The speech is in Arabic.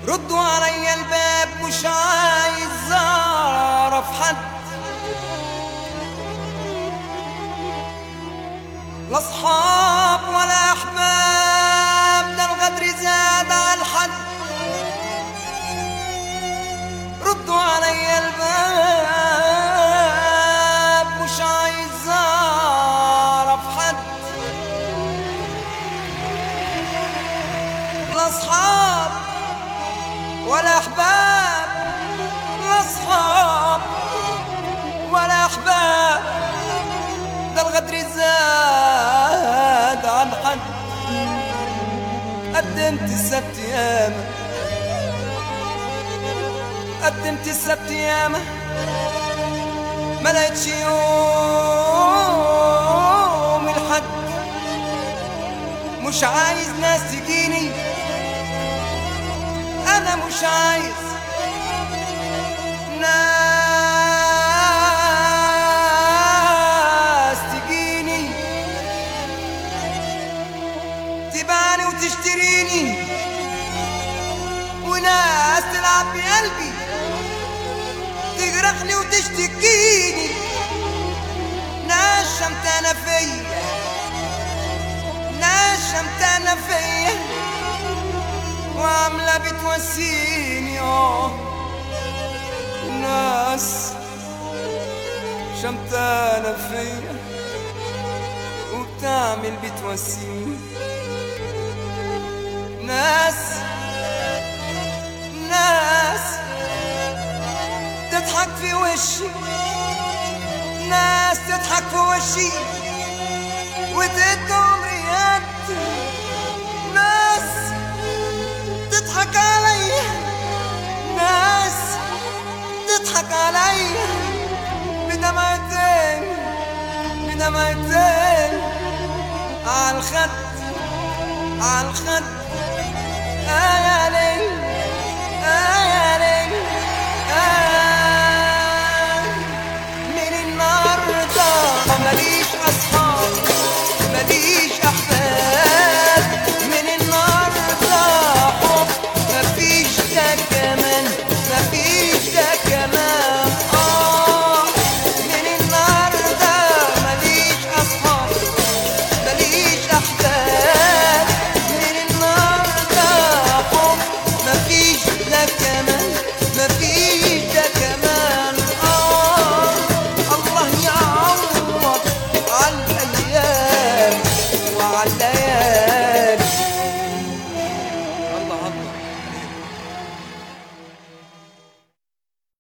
ردوا علي الباب مش عايز اعرف حد، لا اصحاب ولا احباب، ده الغدر زاد على الحد. ردوا علي الباب مش عايز اعرف حد، لا اصحاب ولا احباب، لا اصحاب ولا احباب، ده الغدر زاد عن حد. قدمت السبت ياما، قدمت السبت ياما، ما لقيتش يوم الحد. مش عايز ناس تجيني، أنا مش عايز ناس تجيني تباني وتشتريني، وناس تلعب بقلبي تجرحني وتشتكيني، ناس شمتانة فيا، ناس شمتانة فيا وعاملة بتوسيني. ناس شمتانة فيا وبتعمل بتوسيني، ناس تضحك في وشي، ناس تضحك في وشي وتدي عمري يد، ناس تضحك عليا، ناس تضحك عليا بدمعتين، بدمعتين عالخد، عالخد. يا ليل